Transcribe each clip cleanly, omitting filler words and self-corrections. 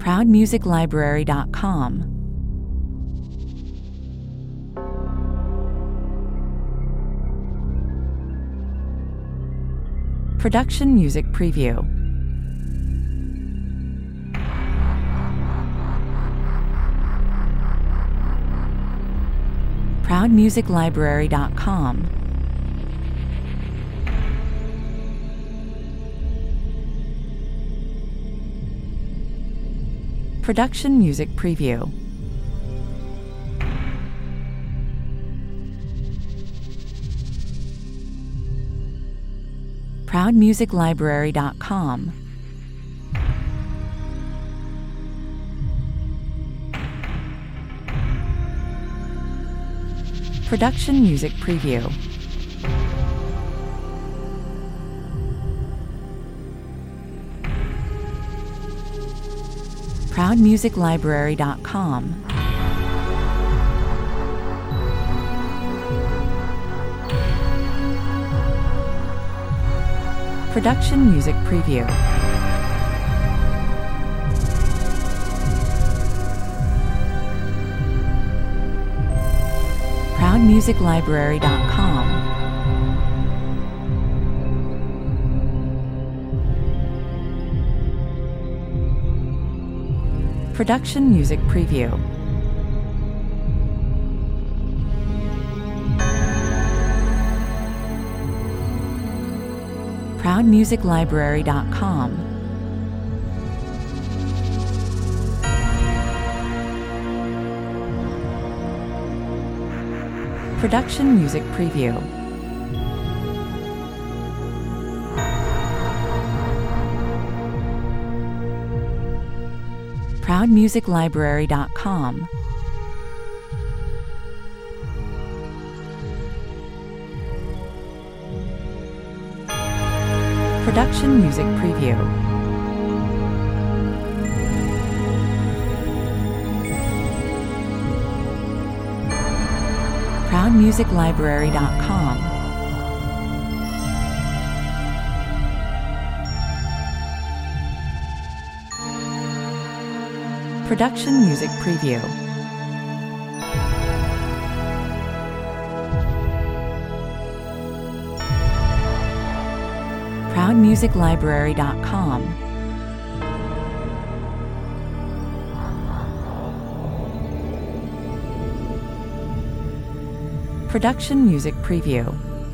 ProudMusicLibrary.com. Production Music Preview. ProudMusicLibrary.com. Production Music Preview. ProudMusicLibrary.com. Production Music Preview. ProudMusicLibrary.com. Production Music Preview. ProudMusicLibrary.com. Production Music Preview. ProudMusicLibrary.com. Production Music Preview. ProudMusicLibrary.com. Production Music Preview. ProudMusicLibrary.com. Production Music Preview. ProudMusicLibrary.com. Production Music Preview.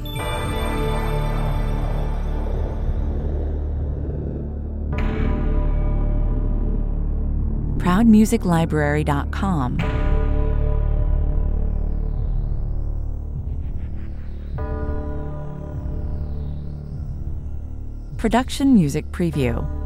ProudMusicLibrary.com. Production Music Preview.